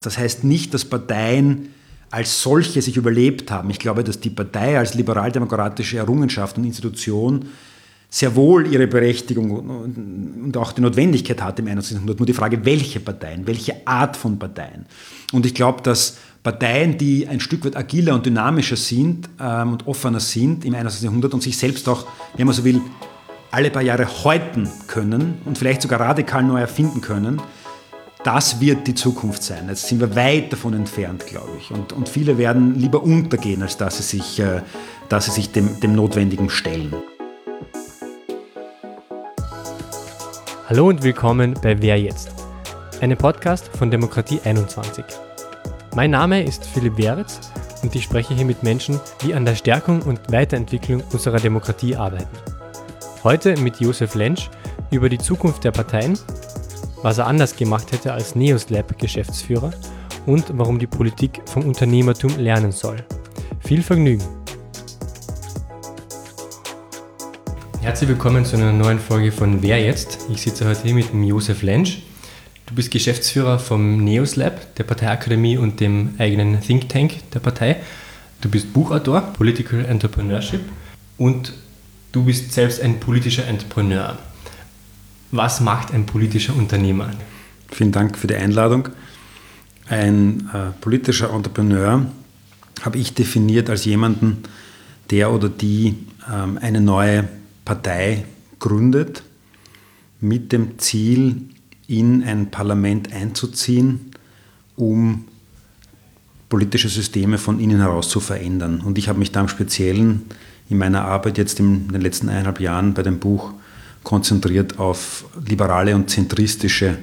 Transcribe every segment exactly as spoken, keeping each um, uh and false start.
Das heißt nicht, dass Parteien als solche sich überlebt haben. Ich glaube, dass die Partei als liberaldemokratische Errungenschaft und Institution sehr wohl ihre Berechtigung und auch die Notwendigkeit hat im einundzwanzigsten Jahrhundert. Nur die Frage, welche Parteien, welche Art von Parteien. Und ich glaube, dass Parteien, die ein Stück weit agiler und dynamischer sind ähm, und offener sind im einundzwanzigsten Jahrhundert und sich selbst auch, wenn man so will, alle paar Jahre häuten können und vielleicht sogar radikal neu erfinden können, das wird die Zukunft sein. Jetzt sind wir weit davon entfernt, glaube ich. Und, und viele werden lieber untergehen, als dass sie sich, äh, dass sie sich dem, dem Notwendigen stellen. Hallo und willkommen bei Wer jetzt? Einem Podcast von Demokratie einundzwanzig. Mein Name ist Philipp Weritz und ich spreche hier mit Menschen, die an der Stärkung und Weiterentwicklung unserer Demokratie arbeiten. Heute mit Josef Lentsch über die Zukunft der Parteien, was er anders gemacht hätte als Neoslab-Geschäftsführer und warum die Politik vom Unternehmertum lernen soll. Viel Vergnügen! Herzlich willkommen zu einer neuen Folge von Wer jetzt? Ich sitze heute hier mit dem Josef Lentsch. Du bist Geschäftsführer vom Neoslab, der Parteiakademie und dem eigenen Think Tank der Partei. Du bist Buchautor, Political Entrepreneurship und du bist selbst ein politischer Entrepreneur. Was macht ein politischer Unternehmer? Vielen Dank für die Einladung. Ein äh, politischer Entrepreneur habe ich definiert als jemanden, der oder die ähm, eine neue Partei gründet, mit dem Ziel, in ein Parlament einzuziehen, um politische Systeme von innen heraus zu verändern. Und ich habe mich da im Speziellen in meiner Arbeit jetzt in den letzten eineinhalb Jahren bei dem Buch konzentriert auf liberale und zentristische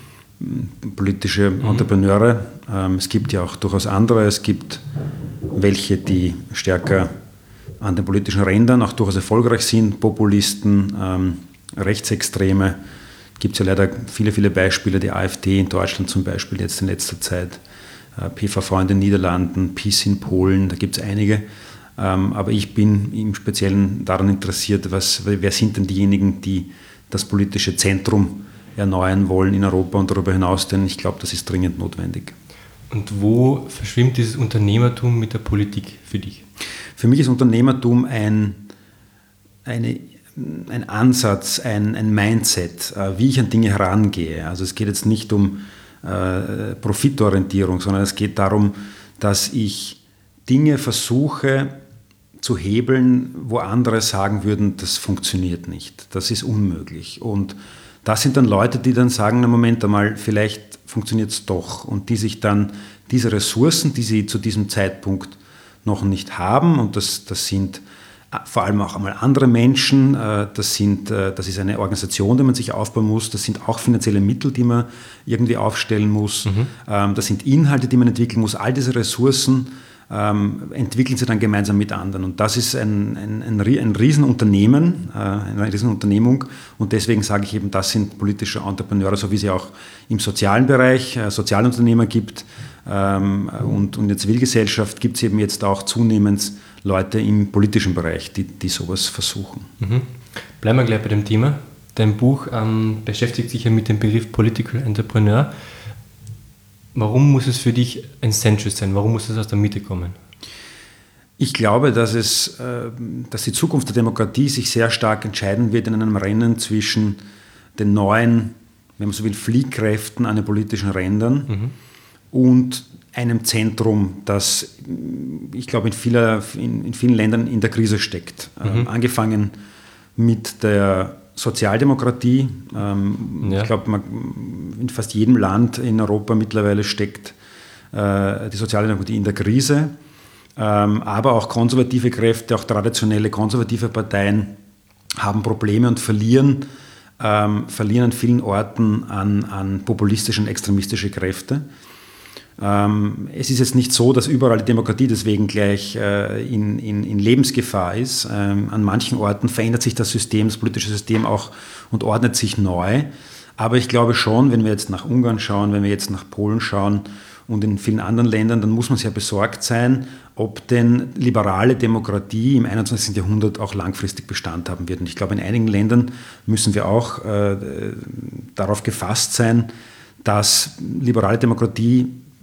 politische mhm. Entrepreneure. Ähm, es gibt ja auch durchaus andere. Es gibt welche, die stärker an den politischen Rändern auch durchaus erfolgreich sind. Populisten, ähm, Rechtsextreme. Gibt es ja leider viele, viele Beispiele. Die AfD in Deutschland zum Beispiel jetzt in letzter Zeit. Äh, P V V in den Niederlanden, P I S in Polen. Da gibt es einige. Aber ich bin im Speziellen daran interessiert, was, wer sind denn diejenigen, die das politische Zentrum erneuern wollen in Europa und darüber hinaus, denn ich glaube, das ist dringend notwendig. Und wo verschwimmt dieses Unternehmertum mit der Politik für dich? Für mich ist Unternehmertum ein, eine, ein Ansatz, ein, ein Mindset, wie ich an Dinge herangehe. Also es geht jetzt nicht um äh, Profitorientierung, sondern es geht darum, dass ich Dinge versuche zu hebeln, wo andere sagen würden, das funktioniert nicht, das ist unmöglich. Und das sind dann Leute, die dann sagen, na Moment einmal, vielleicht funktioniert es doch. Und die sich dann diese Ressourcen, die sie zu diesem Zeitpunkt noch nicht haben, und das, das sind vor allem auch einmal andere Menschen, das, sind, das ist eine Organisation, die man sich aufbauen muss, das sind auch finanzielle Mittel, die man irgendwie aufstellen muss, mhm. das sind Inhalte, die man entwickeln muss, all diese Ressourcen Ähm, entwickeln sie dann gemeinsam mit anderen. Und das ist ein, ein, ein, ein Riesenunternehmen, äh, eine Riesenunternehmung. Und deswegen sage ich eben, das sind politische Entrepreneure, so wie es ja auch im sozialen Bereich äh, Sozialunternehmer gibt. Ähm, und, und in der Zivilgesellschaft gibt es eben jetzt auch zunehmend Leute im politischen Bereich, die, die sowas versuchen. Mhm. Bleiben wir gleich bei dem Thema. Dein Buch ähm, beschäftigt sich ja mit dem Begriff Political Entrepreneur. Warum muss es für dich ein Centrist sein? Warum muss es aus der Mitte kommen? Ich glaube, dass, es, dass die Zukunft der Demokratie sich sehr stark entscheiden wird in einem Rennen zwischen den neuen, wenn man so will, Fliehkräften an den politischen Rändern mhm. und einem Zentrum, das, ich glaube, in, vieler, in, in vielen Ländern in der Krise steckt. Mhm. Ähm, angefangen mit der Sozialdemokratie. Ähm, ja. Ich glaube, in fast jedem Land in Europa mittlerweile steckt äh, die Sozialdemokratie in der Krise. Ähm, aber auch konservative Kräfte, auch traditionelle konservative Parteien haben Probleme und verlieren, ähm, verlieren an vielen Orten an, an populistische und extremistische Kräfte. Ähm, es ist jetzt nicht so, dass überall die Demokratie deswegen gleich äh, in, in, in Lebensgefahr ist. Ähm, an manchen Orten verändert sich das System, das politische System auch und ordnet sich neu. Aber ich glaube schon, wenn wir jetzt nach Ungarn schauen, wenn wir jetzt nach Polen schauen und in vielen anderen Ländern, dann muss man sehr besorgt sein, ob denn liberale Demokratie im einundzwanzigsten Jahrhundert auch langfristig Bestand haben wird. Und ich glaube, in einigen Ländern müssen wir auch äh, darauf gefasst sein, dass liberale Demokratie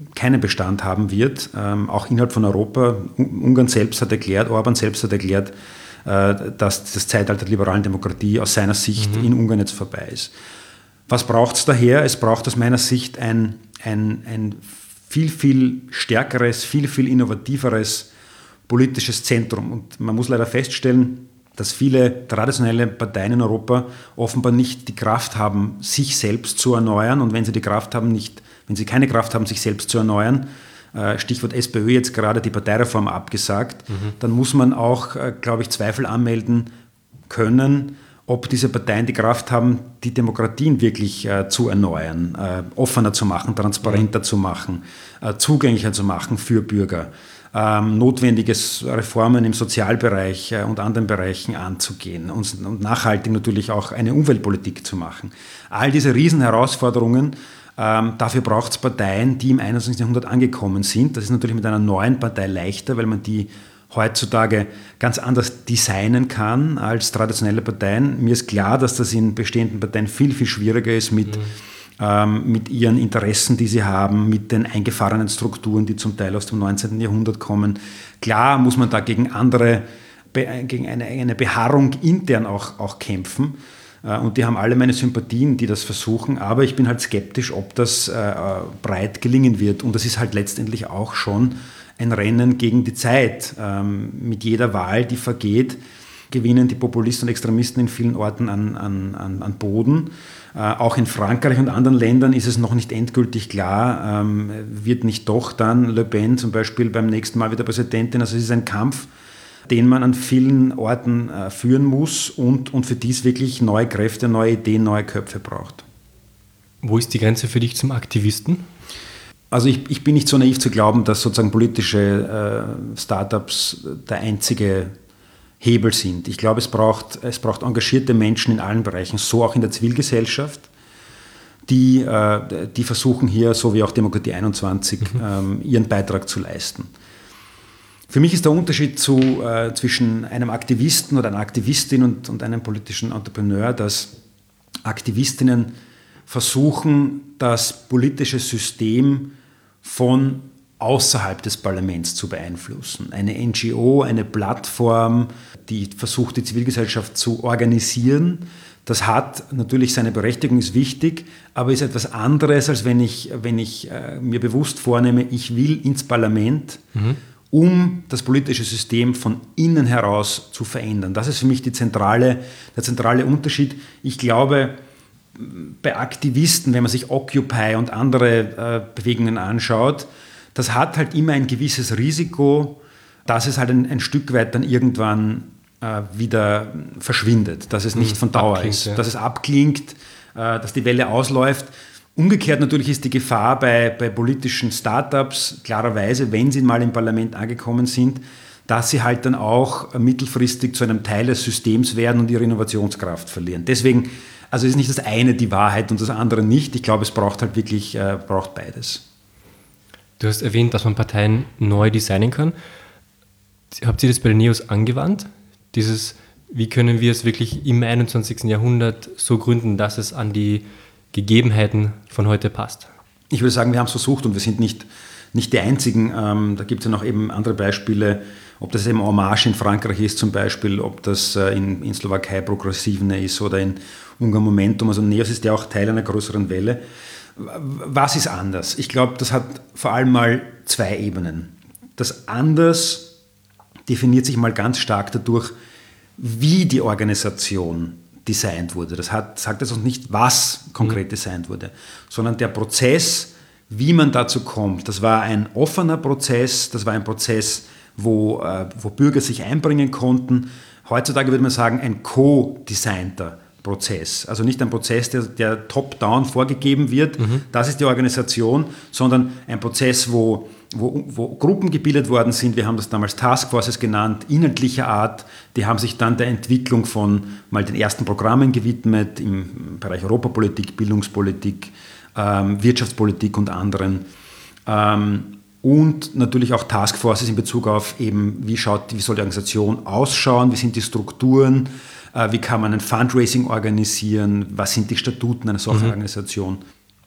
keinen Bestand haben wird, ähm, auch innerhalb von Europa. Ungarn selbst hat erklärt, Orban selbst hat erklärt, äh, dass das Zeitalter der liberalen Demokratie aus seiner Sicht mhm. in Ungarn jetzt vorbei ist. Was braucht es daher? Es braucht aus meiner Sicht ein, ein, ein viel, viel stärkeres, viel, viel innovativeres politisches Zentrum. Und man muss leider feststellen, dass viele traditionelle Parteien in Europa offenbar nicht die Kraft haben, sich selbst zu erneuern. Und wenn sie die Kraft haben, nicht, wenn sie keine Kraft haben, sich selbst zu erneuern, Stichwort S P Ö jetzt gerade die Parteireform abgesagt, mhm. dann muss man auch, glaube ich, Zweifel anmelden können, ob diese Parteien die Kraft haben, die Demokratien wirklich äh, zu erneuern, äh, offener zu machen, transparenter mhm. zu machen, äh, zugänglicher zu machen für Bürger, ähm, notwendiges Reformen im Sozialbereich äh, und anderen Bereichen anzugehen und, und nachhaltig natürlich auch eine Umweltpolitik zu machen. All diese Riesenherausforderungen, ähm, dafür braucht es Parteien, die im einundzwanzigsten Jahrhundert angekommen sind. Das ist natürlich mit einer neuen Partei leichter, weil man die heutzutage ganz anders designen kann als traditionelle Parteien. Mir ist klar, dass das in bestehenden Parteien viel, viel schwieriger ist mit, mhm. ähm, mit ihren Interessen, die sie haben, mit den eingefahrenen Strukturen, die zum Teil aus dem neunzehnten Jahrhundert kommen. Klar muss man da gegen andere, gegen eine, eine Beharrung intern auch, auch kämpfen. Äh, und die haben alle meine Sympathien, die das versuchen. Aber ich bin halt skeptisch, ob das äh, breit gelingen wird. Und das ist halt letztendlich auch schon ein Rennen gegen die Zeit. Ähm, mit jeder Wahl, die vergeht, gewinnen die Populisten und Extremisten in vielen Orten an, an, an, an Boden. Äh, auch in Frankreich und anderen Ländern ist es noch nicht endgültig klar, ähm, wird nicht doch dann Le Pen zum Beispiel beim nächsten Mal wieder Präsidentin. Also es ist ein Kampf, den man an vielen Orten äh, führen muss und, und für dies wirklich neue Kräfte, neue Ideen, neue Köpfe braucht. Wo ist die Grenze für dich zum Aktivisten? Also ich, ich bin nicht so naiv zu glauben, dass sozusagen politische äh, Startups der einzige Hebel sind. Ich glaube, es braucht, es braucht engagierte Menschen in allen Bereichen, so auch in der Zivilgesellschaft, die, äh, die versuchen hier, so wie auch Demokratie einundzwanzig, mhm. ähm, ihren Beitrag zu leisten. Für mich ist der Unterschied zu, äh, zwischen einem Aktivisten oder einer Aktivistin und, und einem politischen Entrepreneur, dass Aktivistinnen versuchen, das politische System von außerhalb des Parlaments zu beeinflussen. Eine N G O, eine Plattform, die versucht, die Zivilgesellschaft zu organisieren. Das hat natürlich seine Berechtigung, ist wichtig, aber ist etwas anderes, als wenn ich, wenn ich äh, mir bewusst vornehme, ich will ins Parlament, mhm. um das politische System von innen heraus zu verändern. Das ist für mich die zentrale, der zentrale Unterschied. Ich glaube, bei Aktivisten, wenn man sich Occupy und andere äh, Bewegungen anschaut, das hat halt immer ein gewisses Risiko, dass es halt ein, ein Stück weit dann irgendwann äh, wieder verschwindet, dass es nicht von Dauer abklingt, ist, ja. dass es abklingt, äh, dass die Welle ausläuft. Umgekehrt natürlich ist die Gefahr bei, bei politischen Startups klarerweise, wenn sie mal im Parlament angekommen sind, dass sie halt dann auch mittelfristig zu einem Teil des Systems werden und ihre Innovationskraft verlieren. Deswegen, also ist nicht das eine die Wahrheit und das andere nicht. Ich glaube, es braucht halt wirklich äh, braucht beides. Du hast erwähnt, dass man Parteien neu designen kann. Habt ihr das bei den Neos angewandt? Dieses, wie können wir es wirklich im einundzwanzigsten Jahrhundert so gründen, dass es an die Gegebenheiten von heute passt? Ich würde sagen, wir haben es versucht und wir sind nicht, nicht die Einzigen. Ähm, da gibt es ja noch eben andere Beispiele, ob das eben Hommage in Frankreich ist zum Beispiel, ob das äh, in, in Slowakei Progressivne ist oder in Ungarn Momentum. Also Neos ist ja auch Teil einer größeren Welle. Was ist anders? Ich glaube, das hat vor allem mal zwei Ebenen. Das Anders definiert sich mal ganz stark dadurch, wie die Organisation designt wurde. Das hat, sagt also nicht, was konkret designt wurde, sondern der Prozess, wie man dazu kommt. Das war ein offener Prozess, das war ein Prozess, wo, äh, wo Bürger sich einbringen konnten. Heutzutage würde man sagen, ein co-designter Prozess. Also nicht ein Prozess, der, der top-down vorgegeben wird, mhm. das ist die Organisation, sondern ein Prozess, wo, wo, wo Gruppen gebildet worden sind, wir haben das damals Taskforces genannt, inhaltlicher Art, die haben sich dann der Entwicklung von mal den ersten Programmen gewidmet, im Bereich Europapolitik, Bildungspolitik, ähm, Wirtschaftspolitik und anderen. Ähm, und natürlich auch Taskforces in Bezug auf eben, wie schaut, wie soll die Organisation ausschauen, wie sind die Strukturen, wie kann man ein Fundraising organisieren, was sind die Statuten einer solchen mhm. Organisation.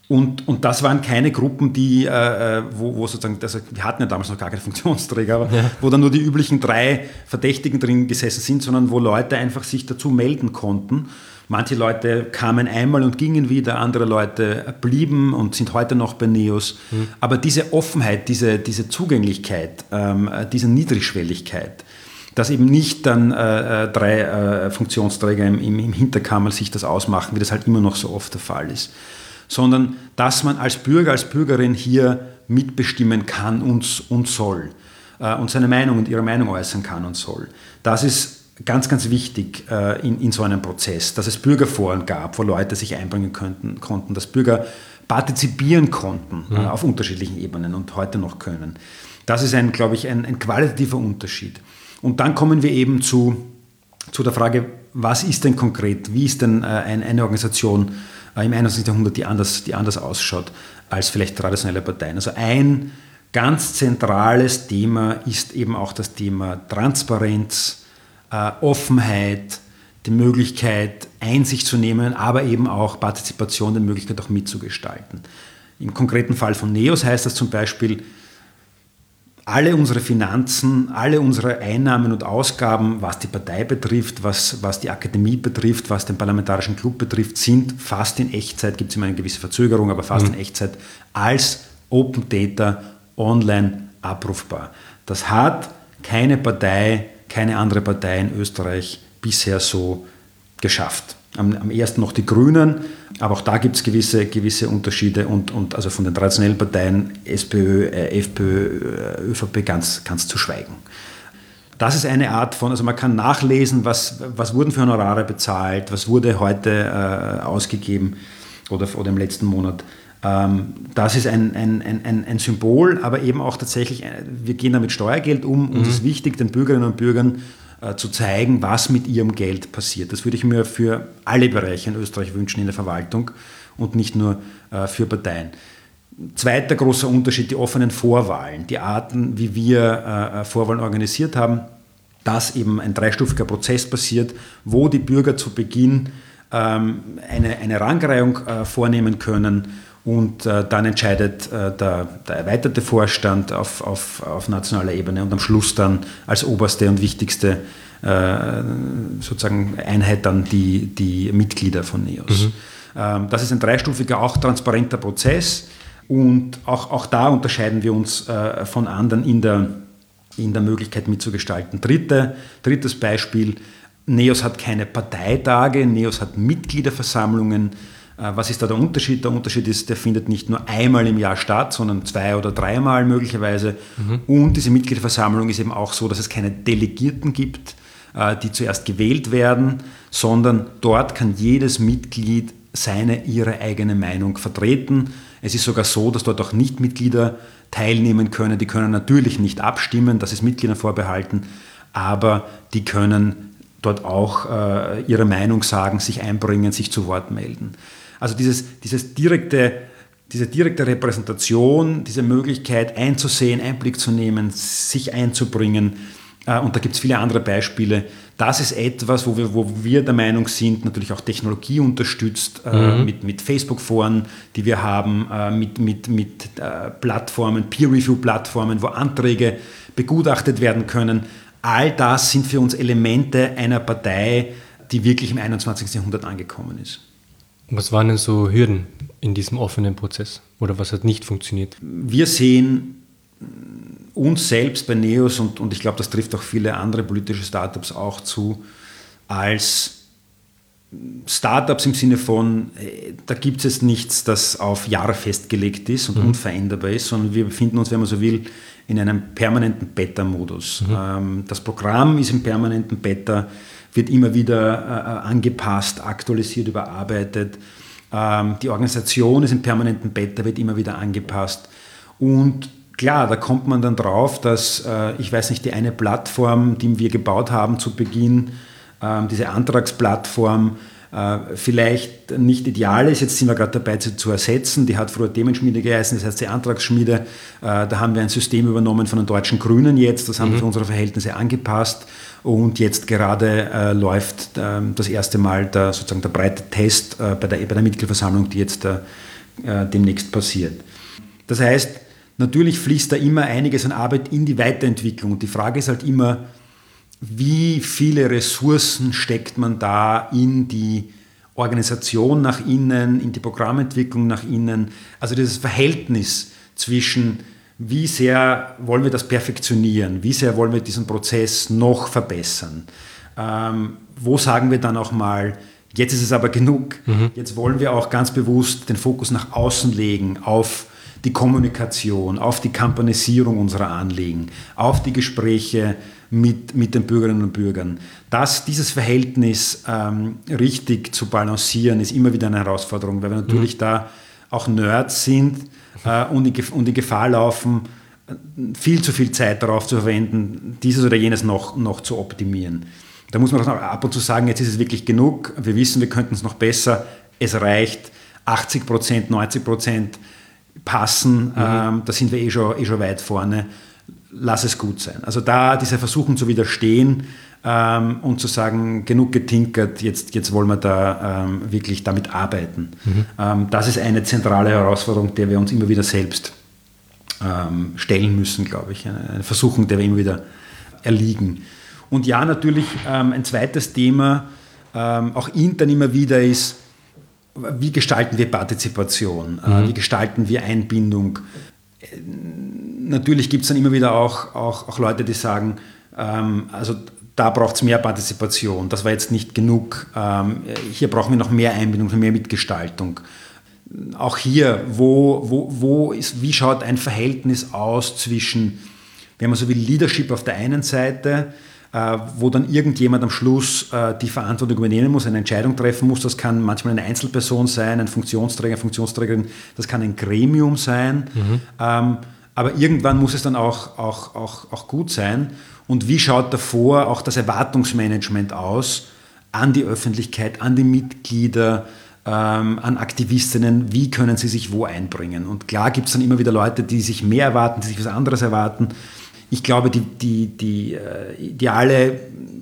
Und, und das waren keine Gruppen, die, äh, wo, wo sozusagen, also wir hatten ja damals noch gar keine Funktionsträger, aber ja. wo dann nur die üblichen drei Verdächtigen drin gesessen sind, sondern wo Leute einfach sich dazu melden konnten. Manche Leute kamen einmal und gingen wieder, andere Leute blieben und sind heute noch bei NEOS. Mhm. Aber diese Offenheit, diese, diese Zugänglichkeit, ähm, diese Niedrigschwelligkeit, dass eben nicht dann äh, drei äh, Funktionsträger im, im, im Hinterkammer sich das ausmachen, wie das halt immer noch so oft der Fall ist, sondern dass man als Bürger, als Bürgerin hier mitbestimmen kann und, und soll äh, und seine Meinung und ihre Meinung äußern kann und soll. Das ist ganz, ganz wichtig äh, in, in so einem Prozess, dass es Bürgerforen gab, wo Leute sich einbringen könnten, konnten, dass Bürger partizipieren konnten mhm. äh, auf unterschiedlichen Ebenen und heute noch können. Das ist, ein, glaube ich, ein, ein qualitativer Unterschied. Und dann kommen wir eben zu, zu der Frage, was ist denn konkret, wie ist denn äh, ein, eine Organisation im einundzwanzigsten Jahrhundert, die anders, die anders ausschaut als vielleicht traditionelle Parteien. Also ein ganz zentrales Thema ist eben auch das Thema Transparenz, äh, Offenheit, die Möglichkeit, Einsicht zu nehmen, aber eben auch Partizipation, die Möglichkeit auch mitzugestalten. Im konkreten Fall von NEOS heißt das zum Beispiel, alle unsere Finanzen, alle unsere Einnahmen und Ausgaben, was die Partei betrifft, was, was die Akademie betrifft, was den Parlamentarischen Club betrifft, sind fast in Echtzeit, gibt es immer eine gewisse Verzögerung, aber fast mhm. in Echtzeit als Open Data online abrufbar. Das hat keine Partei, keine andere Partei in Österreich bisher so geschafft. Am, am ersten noch die Grünen, aber auch da gibt es gewisse, gewisse Unterschiede und, und also von den traditionellen Parteien SPÖ, äh, FPÖ, äh, ÖVP ganz, ganz zu schweigen. Das ist eine Art von, also man kann nachlesen, was, was wurden für Honorare bezahlt, was wurde heute äh, ausgegeben oder, oder im letzten Monat. Ähm, das ist ein, ein, ein, ein Symbol, aber eben auch tatsächlich, wir gehen da mit Steuergeld um. Mhm. Uns ist wichtig, den Bürgerinnen und Bürgern zu zeigen, was mit ihrem Geld passiert. Das würde ich mir für alle Bereiche in Österreich wünschen in der Verwaltung und nicht nur äh, für Parteien. Zweiter großer Unterschied, die offenen Vorwahlen, die Arten, wie wir äh, Vorwahlen organisiert haben, dass eben ein dreistufiger Prozess passiert, wo die Bürger zu Beginn ähm, eine, eine Rangreihung äh, vornehmen können und äh, dann entscheidet äh, der, der erweiterte Vorstand auf, auf, auf nationaler Ebene und am Schluss dann als oberste und wichtigste äh, sozusagen Einheit dann die, die Mitglieder von NEOS. Mhm. Ähm, das ist ein dreistufiger, auch transparenter Prozess und auch, auch da unterscheiden wir uns äh, von anderen in der, in der Möglichkeit mitzugestalten. Dritte, drittes Beispiel, NEOS hat keine Parteitage, NEOS hat Mitgliederversammlungen. Was ist da der Unterschied? Der Unterschied ist, der findet nicht nur einmal im Jahr statt, sondern zwei- oder dreimal möglicherweise. Mhm. Und diese Mitgliederversammlung ist eben auch so, dass es keine Delegierten gibt, die zuerst gewählt werden, sondern dort kann jedes Mitglied seine, ihre eigene Meinung vertreten. Es ist sogar so, dass dort auch Nichtmitglieder teilnehmen können. Die können natürlich nicht abstimmen, das ist Mitgliedern vorbehalten, aber die können dort auch äh, ihre Meinung sagen, sich einbringen, sich zu Wort melden. Also dieses, dieses direkte, diese direkte Repräsentation, diese Möglichkeit einzusehen, Einblick zu nehmen, sich einzubringen, äh, und da gibt es viele andere Beispiele, das ist etwas, wo wir, wo wir der Meinung sind, natürlich auch Technologie unterstützt, äh, mhm. mit, mit Facebook-Foren, die wir haben, äh, mit, mit, mit äh, Plattformen, Peer-Review-Plattformen, wo Anträge begutachtet werden können. All das sind für uns Elemente einer Partei, die wirklich im einundzwanzigsten Jahrhundert angekommen ist. Was waren denn so Hürden in diesem offenen Prozess? Oder was hat nicht funktioniert? Wir sehen uns selbst bei NEOS, und, und ich glaube, das trifft auch viele andere politische Startups auch zu, als Startups im Sinne von, da gibt es jetzt nichts, das auf Jahre festgelegt ist und mhm. unveränderbar ist, sondern wir befinden uns, wenn man so will, in einem permanenten Beta-Modus. Mhm. Ähm, das Programm ist im permanenten Beta, wird immer wieder äh, angepasst, aktualisiert, überarbeitet. Ähm, die Organisation ist im permanenten Beta, wird immer wieder angepasst. Und klar, da kommt man dann drauf, dass, äh, ich weiß nicht, die eine Plattform, die wir gebaut haben zu Beginn, äh, diese Antragsplattform, äh, vielleicht nicht ideal ist. Jetzt sind wir gerade dabei, sie zu ersetzen. Die hat früher Themenschmiede geheißen, das heißt die Antragsschmiede. Äh, da haben wir ein System übernommen von den deutschen Grünen jetzt. Das haben wir mhm. für unsere Verhältnisse angepasst. Und jetzt gerade äh, läuft äh, das erste Mal der, sozusagen der breite Test äh, bei, der, bei der Mitgliederversammlung, die jetzt, äh, äh, demnächst passiert. Das heißt, natürlich fließt da immer einiges an Arbeit in die Weiterentwicklung. Und die Frage ist halt immer, wie viele Ressourcen steckt man da in die Organisation nach innen, in die Programmentwicklung nach innen. Also dieses Verhältnis zwischen, wie sehr wollen wir das perfektionieren, wie sehr wollen wir diesen Prozess noch verbessern. Ähm, wo sagen wir dann auch mal, jetzt ist es aber genug, mhm. jetzt wollen wir auch ganz bewusst den Fokus nach außen legen, auf die Kommunikation, auf die Kampanisierung unserer Anliegen, auf die Gespräche mit, mit den Bürgerinnen und Bürgern. Das, dieses Verhältnis ähm, richtig zu balancieren, ist immer wieder eine Herausforderung, weil wir natürlich mhm. da auch Nerds sind äh, und, in, und in Gefahr laufen, viel zu viel Zeit darauf zu verwenden, dieses oder jenes noch, noch zu optimieren. Da muss man auch ab und zu sagen, jetzt ist es wirklich genug, wir wissen, wir könnten es noch besser, es reicht, achtzig Prozent, neunzig Prozent passen, mhm. ähm, da sind wir eh schon, eh schon weit vorne, lass es gut sein. Also da diese Versuchung zu widerstehen ähm, und zu sagen, genug getinkert, jetzt, jetzt wollen wir da ähm, wirklich damit arbeiten. Mhm. Ähm, das ist eine zentrale Herausforderung, der wir uns immer wieder selbst ähm, stellen müssen, glaube ich. Eine, eine Versuchung, der wir immer wieder erliegen. Und ja, natürlich ähm, ein zweites Thema, ähm, auch intern immer wieder ist, wie gestalten wir Partizipation, mhm. äh, wie gestalten wir Einbindung. Äh, natürlich gibt es dann immer wieder auch, auch, auch Leute, die sagen, ähm, also da braucht es mehr Partizipation, das war jetzt nicht genug, ähm, hier brauchen wir noch mehr Einbindung, mehr Mitgestaltung. Auch hier, wo, wo, wo ist, wie schaut ein Verhältnis aus zwischen, wenn man so will, Leadership auf der einen Seite, wo dann irgendjemand am Schluss äh, die Verantwortung übernehmen muss, eine Entscheidung treffen muss. Das kann manchmal eine Einzelperson sein, ein Funktionsträger, eine Funktionsträgerin, das kann ein Gremium sein. Mhm. Ähm, aber irgendwann muss es dann auch, auch, auch, auch gut sein. Und wie schaut davor auch das Erwartungsmanagement aus an die Öffentlichkeit, an die Mitglieder, ähm, an Aktivistinnen, wie können sie sich wo einbringen? Und klar gibt es dann immer wieder Leute, die sich mehr erwarten, die sich was anderes erwarten. Ich glaube, die, die, die äh, ideale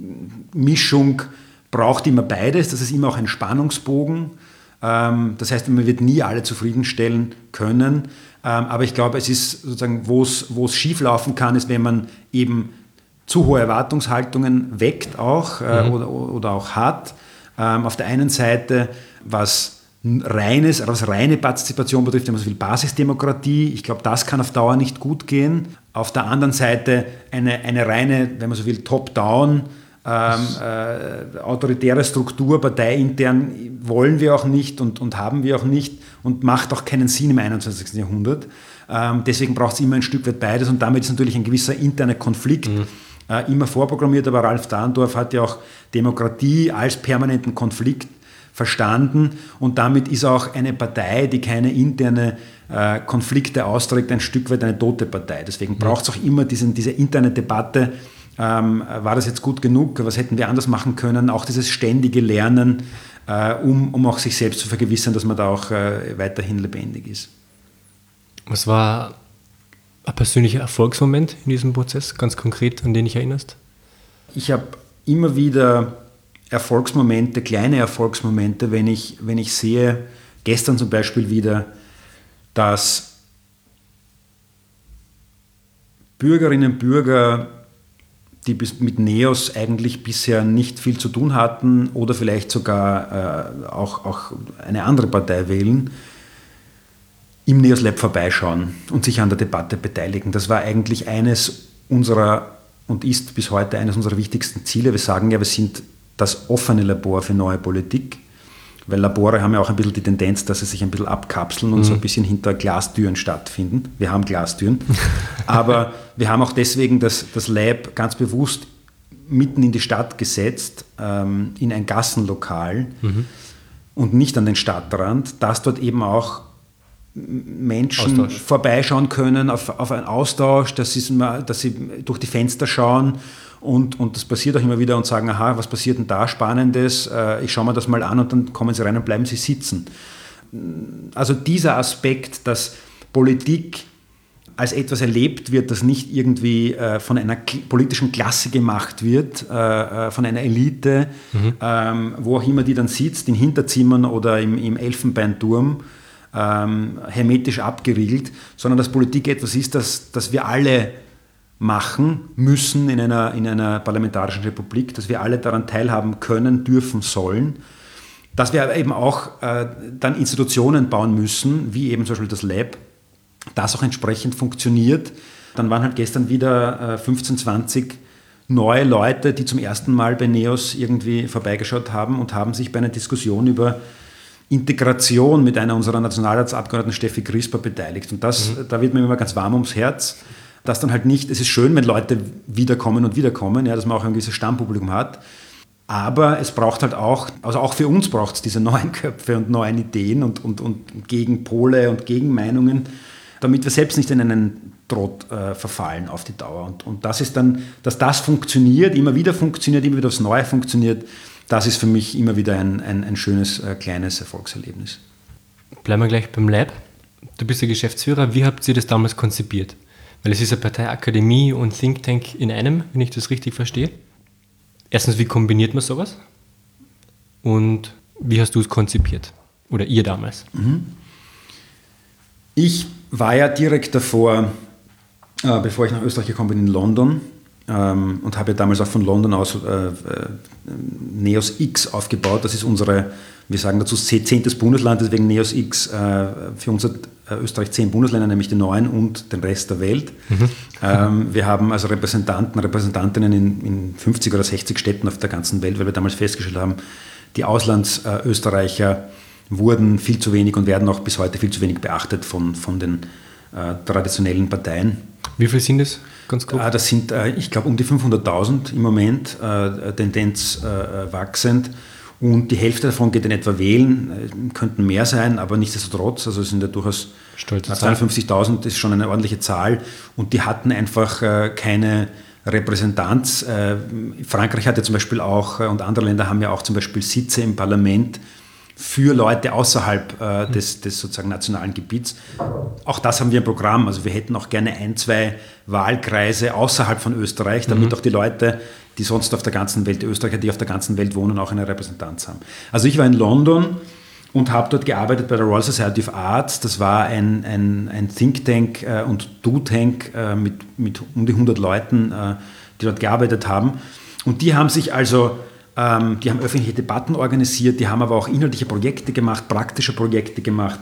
Mischung braucht immer beides. Das ist immer auch ein Spannungsbogen. Ähm, das heißt, man wird nie alle zufriedenstellen können. Ähm, aber ich glaube, es ist sozusagen, wo es, wo es schieflaufen kann, ist, wenn man eben zu hohe Erwartungshaltungen weckt auch äh, mhm. oder, oder auch hat. Ähm, auf der einen Seite, was reines, was reine Partizipation betrifft, wenn man so will, Basisdemokratie. Ich glaube, das kann auf Dauer nicht gut gehen. Auf der anderen Seite eine, eine reine, wenn man so will, Top-Down, ähm, äh, autoritäre Struktur, parteiintern wollen wir auch nicht und, und haben wir auch nicht und macht auch keinen Sinn im einundzwanzigsten Jahrhundert. Ähm, deswegen braucht es immer ein Stück weit beides und damit ist natürlich ein gewisser interner Konflikt mhm. äh, immer vorprogrammiert, aber Ralf Dahrendorf hat ja auch Demokratie als permanenten Konflikt verstanden und damit ist auch eine Partei, die keine interne äh, Konflikte austrägt, ein Stück weit eine tote Partei. Deswegen braucht es auch immer diesen, diese interne Debatte, ähm, war das jetzt gut genug, was hätten wir anders machen können, auch dieses ständige Lernen, äh, um, um auch sich selbst zu vergewissern, dass man da auch äh, weiterhin lebendig ist. Was war ein persönlicher Erfolgsmoment in diesem Prozess, ganz konkret, an den dich erinnerst? Ich habe immer wieder Erfolgsmomente, kleine Erfolgsmomente, wenn ich, wenn ich sehe, gestern zum Beispiel wieder, dass Bürgerinnen und Bürger, die mit NEOS eigentlich bisher nicht viel zu tun hatten oder vielleicht sogar äh, auch, auch eine andere Partei wählen, im NEOS Lab vorbeischauen und sich an der Debatte beteiligen. Das war eigentlich eines unserer und ist bis heute eines unserer wichtigsten Ziele. Wir sagen ja, wir sind das offene Labor für neue Politik, weil Labore haben ja auch ein bisschen die Tendenz, dass sie sich ein bisschen abkapseln und mhm. so ein bisschen hinter Glastüren stattfinden. Wir haben Glastüren, aber wir haben auch deswegen das, das Lab ganz bewusst mitten in die Stadt gesetzt, ähm, in ein Gassenlokal mhm. und nicht an den Stadtrand, dass dort eben auch Menschen Austausch. vorbeischauen können auf, auf einen Austausch, dass sie, dass sie durch die Fenster schauen und, und das passiert auch immer wieder und sagen, aha, was passiert denn da Spannendes, äh, ich schaue mir das mal an und dann kommen sie rein und bleiben sie sitzen. Also dieser Aspekt, dass Politik als etwas erlebt wird, das nicht irgendwie äh, von einer k- politischen Klasse gemacht wird, äh, von einer Elite, mhm. ähm, wo auch immer die dann sitzt, in Hinterzimmern oder im, im Elfenbeinturm, ähm, hermetisch abgeriegelt, sondern dass Politik etwas ist, das, das wir alle machen müssen in einer, in einer parlamentarischen Republik, dass wir alle daran teilhaben können, dürfen, sollen. Dass wir aber eben auch äh, dann Institutionen bauen müssen, wie eben zum Beispiel das Lab, das auch entsprechend funktioniert. Dann waren halt gestern wieder äh, fünfzehn, zwanzig neue Leute, die zum ersten Mal bei NEOS irgendwie vorbeigeschaut haben und haben sich bei einer Diskussion über Integration mit einer unserer Nationalratsabgeordneten Steffi Crisper beteiligt. Und das, mhm. da wird mir immer ganz warm ums Herz, dass dann halt nicht, es ist schön, wenn Leute wiederkommen und wiederkommen, ja, dass man auch ein gewisses Stammpublikum hat, aber es braucht halt auch, also auch für uns braucht es diese neuen Köpfe und neuen Ideen und, und, und Gegenpole und Gegenmeinungen, damit wir selbst nicht in einen Trott äh, verfallen auf die Dauer. Und, und das ist dann, dass das funktioniert, immer wieder funktioniert, immer wieder aufs Neue funktioniert, das ist für mich immer wieder ein, ein, ein schönes, äh, kleines Erfolgserlebnis. Bleiben wir gleich beim Lab. Du bist der Geschäftsführer. Wie habt ihr das damals konzipiert? Weil es ist eine Parteiakademie und Think Tank in einem, wenn ich das richtig verstehe. Erstens, wie kombiniert man sowas? Und wie hast du es konzipiert? Oder ihr damals? Ich war ja direkt davor, äh, bevor ich nach Österreich gekommen bin, in London ähm, und habe damals auch von London aus äh, äh, NEOS X aufgebaut. Das ist unsere, wir sagen dazu, zehntes Bundesland, deswegen NEOS X. Äh, für uns hat äh, Österreich zehn Bundesländer, nämlich die neun und den Rest der Welt. Mhm. Ähm, wir haben also Repräsentanten, Repräsentantinnen in, in fünfzig oder sechzig Städten auf der ganzen Welt, weil wir damals festgestellt haben, die Auslandsösterreicher wurden viel zu wenig und werden auch bis heute viel zu wenig beachtet von, von den äh, traditionellen Parteien. Wie viel sind das, ganz grob? Äh, das sind, äh, ich glaube, um die fünfhunderttausend im Moment, äh, Tendenz äh, wachsend. Und die Hälfte davon geht in etwa wählen, äh, könnten mehr sein, aber nichtsdestotrotz, also es sind ja durchaus zweiundfünfzigtausend ist schon eine ordentliche Zahl und die hatten einfach äh, keine Repräsentanz. Äh, Frankreich hat ja zum Beispiel auch, äh, und andere Länder haben ja auch zum Beispiel Sitze im Parlament für Leute außerhalb äh, des, des sozusagen nationalen Gebiets. Auch das haben wir im Programm. Also wir hätten auch gerne ein, zwei Wahlkreise außerhalb von Österreich, damit mhm. auch die Leute, die sonst auf der ganzen Welt, die Österreicher, die auf der ganzen Welt wohnen, auch eine Repräsentanz haben. Also ich war in London und habe dort gearbeitet bei der Royal Society of Arts. Das war ein, ein, ein Think Tank äh, und Do-Tank äh, mit, mit um die hundert Leuten, äh, die dort gearbeitet haben. Und die haben sich also Ähm, die haben öffentliche Debatten organisiert, die haben aber auch inhaltliche Projekte gemacht, praktische Projekte gemacht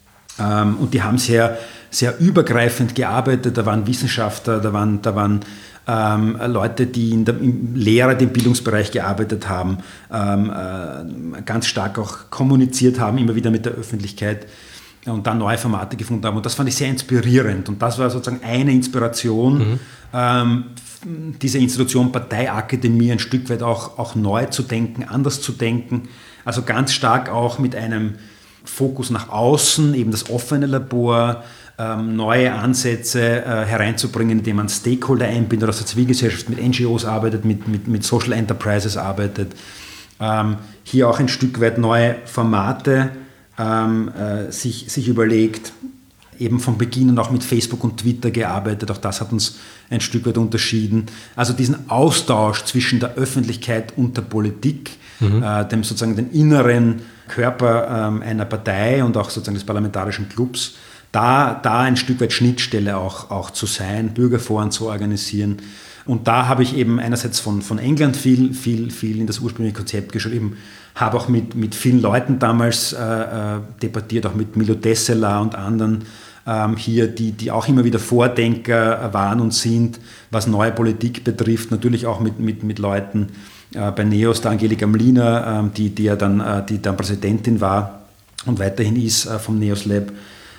ähm, und die haben sehr, sehr übergreifend gearbeitet. Da waren Wissenschaftler, da waren, da waren ähm, Leute, die in der im Lehrer, im Bildungsbereich gearbeitet haben, ähm, äh, ganz stark auch kommuniziert haben, immer wieder mit der Öffentlichkeit und dann neue Formate gefunden haben. Und das fand ich sehr inspirierend. Und das war sozusagen eine Inspiration, mhm. ähm, diese Institution Parteiakademie ein Stück weit auch, auch neu zu denken, anders zu denken. Also ganz stark auch mit einem Fokus nach außen, eben das offene Labor, ähm, neue Ansätze äh, hereinzubringen, indem man Stakeholder einbindet, aus der Zivilgesellschaft mit N G Os arbeitet, mit, mit, mit Social Enterprises arbeitet. Ähm, hier auch ein Stück weit neue Formate ähm, äh, sich, sich überlegt, eben von Beginn an auch mit Facebook und Twitter gearbeitet, auch das hat uns ein Stück weit unterschieden. Also diesen Austausch zwischen der Öffentlichkeit und der Politik, mhm. äh, dem sozusagen den inneren Körper ähm, einer Partei und auch sozusagen des parlamentarischen Clubs, da, da ein Stück weit Schnittstelle auch, auch zu sein, Bürgerforen zu organisieren. Und da habe ich eben einerseits von, von England viel, viel, viel in das ursprüngliche Konzept geschrieben, habe auch mit, mit vielen Leuten damals äh, debattiert, auch mit Milo Tesseler und anderen ähm, hier, die, die auch immer wieder Vordenker waren und sind, was neue Politik betrifft, natürlich auch mit, mit, mit Leuten äh, bei NEOS, der Angelika Mliner, äh, die, die ja dann, äh, die dann Präsidentin war und weiterhin ist äh, vom NEOS Lab.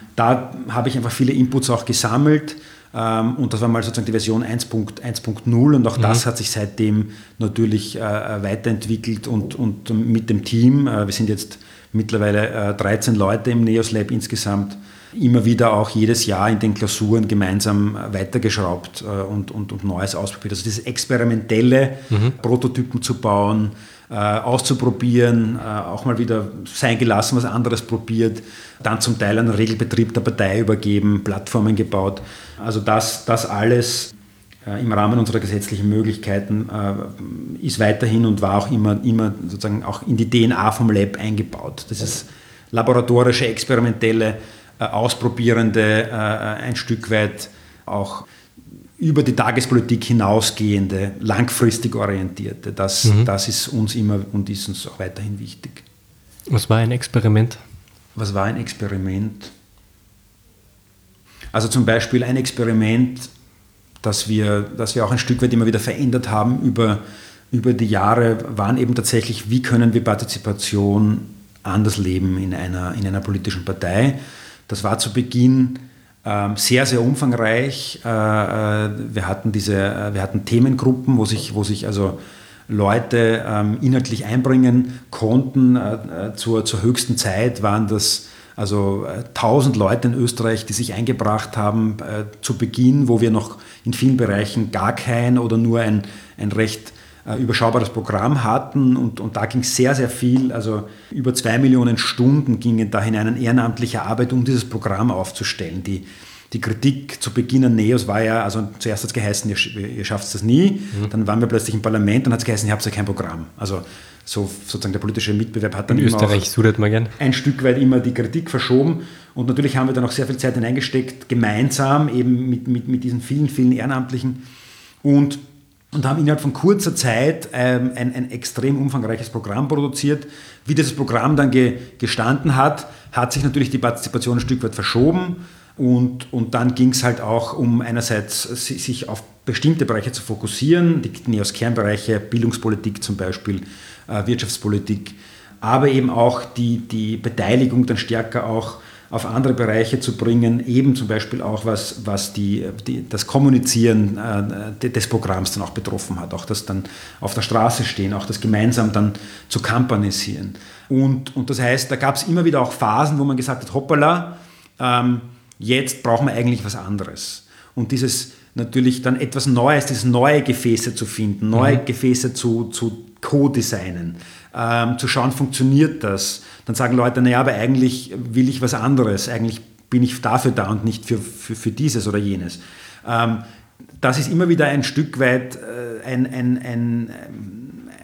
Da habe ich einfach viele Inputs auch gesammelt. Ähm, und das war mal sozusagen die Version eins Punkt null und auch mhm. das hat sich seitdem natürlich äh, weiterentwickelt und, und mit dem Team, äh, wir sind jetzt mittlerweile äh, dreizehn Leute im NEOS Lab insgesamt, immer wieder auch jedes Jahr in den Klausuren gemeinsam weitergeschraubt äh, und, und, und Neues ausprobiert. Also dieses experimentelle mhm. Prototypen zu bauen, äh, auszuprobieren, äh, auch mal wieder sein gelassen, was anderes probiert, dann zum Teil einen Regelbetrieb der Partei übergeben, Plattformen gebaut. Also das, das alles äh, im Rahmen unserer gesetzlichen Möglichkeiten äh, ist weiterhin und war auch immer, immer sozusagen auch in die D N A vom Lab eingebaut. Das ist laboratorische, experimentelle, äh, ausprobierende, äh, ein Stück weit auch über die Tagespolitik hinausgehende, langfristig orientierte. Das, mhm. das ist uns immer und ist uns auch weiterhin wichtig. Was war ein Experiment? Was war ein Experiment? Also zum Beispiel ein Experiment, das wir, das wir auch ein Stück weit immer wieder verändert haben über, über die Jahre, waren eben tatsächlich, wie können wir Partizipation anders leben in einer, in einer politischen Partei. Das war zu Beginn ähm, sehr, sehr umfangreich. Äh, wir hatten diese, wir hatten Themengruppen, wo sich, wo sich also Leute ähm, inhaltlich einbringen konnten. Äh, zur, zur höchsten Zeit waren das also äh, tausend Leute in Österreich, die sich eingebracht haben äh, zu Beginn, wo wir noch in vielen Bereichen gar kein oder nur ein, ein recht äh, überschaubares Programm hatten. Und, und da ging sehr, sehr viel, also über zwei Millionen Stunden gingen da hinein in ehrenamtliche Arbeit, um dieses Programm aufzustellen. Die, die Kritik zu Beginn an NEOS war ja, also zuerst hat es geheißen, ihr, ihr schafft das nie, mhm. dann waren wir plötzlich im Parlament, dann hat es geheißen, ihr habt ja kein Programm. Also so sozusagen der politische Mitbewerb hat dann in immer Österreich, so man gern. ein Stück weit immer die Kritik verschoben. Und natürlich haben wir dann auch sehr viel Zeit hineingesteckt, gemeinsam eben mit, mit, mit diesen vielen, vielen Ehrenamtlichen und, und haben innerhalb von kurzer Zeit ähm, ein, ein extrem umfangreiches Programm produziert. Wie dieses Programm dann ge, gestanden hat, hat sich natürlich die Partizipation ein Stück weit verschoben. Und, und dann ging es halt auch um einerseits sich auf bestimmte Bereiche zu fokussieren, die NEOS Kernbereiche, Bildungspolitik zum Beispiel, äh, Wirtschaftspolitik, aber eben auch die, die Beteiligung dann stärker auch auf andere Bereiche zu bringen, eben zum Beispiel auch was, was die, die, das Kommunizieren äh, des Programms dann auch betroffen hat, auch das dann auf der Straße stehen, auch das gemeinsam dann zu kampanisieren. Und, und das heißt, da gab es immer wieder auch Phasen, wo man gesagt hat, hoppala, ähm, jetzt brauchen wir eigentlich was anderes. Und dieses natürlich dann etwas Neues, dieses neue Gefäße zu finden, neue mhm. Gefäße zu, zu co-designen, ähm, zu schauen, funktioniert das? Dann sagen Leute, naja, aber eigentlich will ich was anderes, eigentlich bin ich dafür da und nicht für, für, für dieses oder jenes. Ähm, das ist immer wieder ein Stück weit äh, ein, ein, ein, ein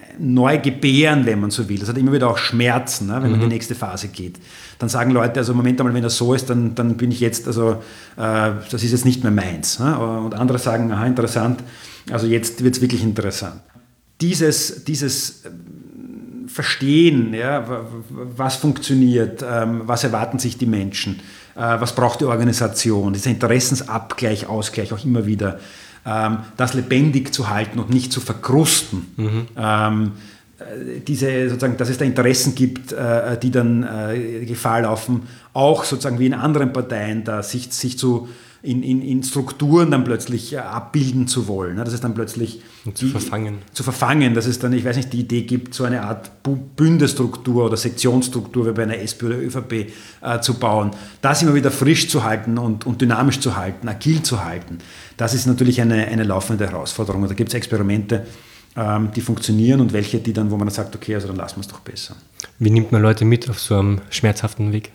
Neugebären, wenn man so will. Das hat immer wieder auch Schmerzen, ne, wenn man in mhm. die nächste Phase geht. Dann sagen Leute, also Moment einmal, wenn das so ist, dann, dann bin ich jetzt, also äh, das ist jetzt nicht mehr meins. Ne? Und andere sagen, aha, interessant, also jetzt wird es wirklich interessant. Dieses, dieses Verstehen, ja, was funktioniert, ähm, was erwarten sich die Menschen, äh, was braucht die Organisation, dieser Interessensabgleich, Ausgleich auch immer wieder, ähm, das lebendig zu halten und nicht zu verkrusten. Mhm. Ähm, diese, sozusagen, dass es da Interessen gibt, äh, die dann äh, Gefahr laufen, auch sozusagen wie in anderen Parteien, da sich, sich zu In, in, in Strukturen dann plötzlich äh, abbilden zu wollen. Ne? Das ist dann plötzlich und zu die, verfangen. Zu verfangen, dass es dann, ich weiß nicht, die Idee gibt, so eine Art Bündestruktur oder Sektionsstruktur wie bei einer S P oder ÖVP äh, zu bauen. Das immer wieder frisch zu halten und, und dynamisch zu halten, agil zu halten. Das ist natürlich eine, eine laufende Herausforderung. Und da gibt es Experimente, ähm, die funktionieren und welche, die dann, wo man dann sagt, okay, also dann lassen wir es doch besser. Wie nimmt man Leute mit auf so einem schmerzhaften Weg?